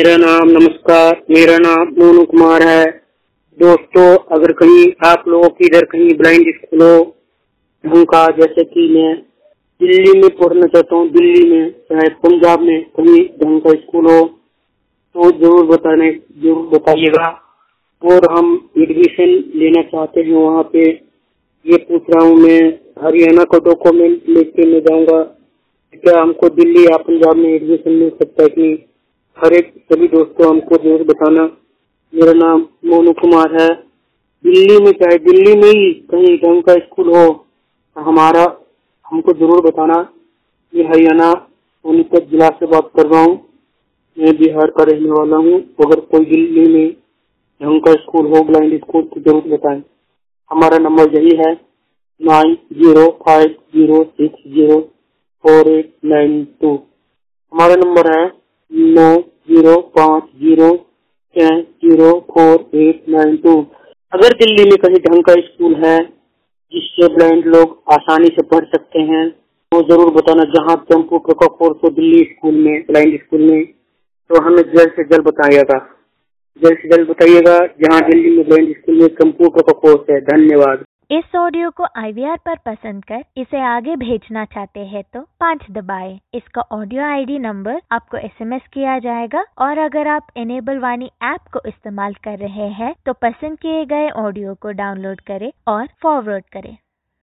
मेरा नाम मोनू कुमार है। दोस्तों, अगर कहीं आप लोगों की इधर कहीं ब्लाइंड स्कूल हो उनका, जैसे कि मैं दिल्ली में पढ़ना चाहता हूँ, दिल्ली में चाहे पंजाब में कहीं ढंग का स्कूल हो तो जरूर बताइएगा। और हम एडमिशन लेना चाहते हैं वहाँ पे। ये पूछ रहा हूँ मैं, हरियाणा का डॉक्यूमेंट लेके मैं जाऊँगा, क्या हमको दिल्ली या पंजाब में एडमिशन मिल सकता है कि नहीं? हर एक सभी दोस्तों हमको जरूर बताना। मेरा नाम मोनू कुमार है। दिल्ली में चाहे दिल्ली में ही कहीं ढंग का स्कूल हो तो हमको जरूर बताना। मैं हरियाणा सोनीपत जिला से बात कर रहा हूँ। मैं बिहार का रहने वाला हूँ। अगर कोई दिल्ली में ढंग का स्कूल हो, ब्लाइंड स्कूल, तो जरूर बताएं। हमारा नंबर यही है 9050604892। हमारा नंबर है 9050604892। अगर दिल्ली में कहीं ढंग का स्कूल है जिससे ब्लाइंड लोग आसानी से पढ़ सकते हैं तो जरूर बताना। जहाँ कंप्यूटर का कोर्स हो दिल्ली स्कूल में, ब्लाइंड स्कूल में, तो हमें जल्द से जल्द बताइएगा। जल्द से जल्द बताइएगा जहाँ दिल्ली में ब्लाइंड स्कूल में कंप्यूटर का कोर्स है। धन्यवाद। इस ऑडियो को IVR पर पसंद कर इसे आगे भेजना चाहते हैं तो 5 दबाएं। इसका ऑडियो ID नंबर आपको SMS किया जाएगा। और अगर आप इनेबल वाणी ऐप को इस्तेमाल कर रहे हैं तो पसंद किए गए ऑडियो को डाउनलोड करें और फॉरवर्ड करें।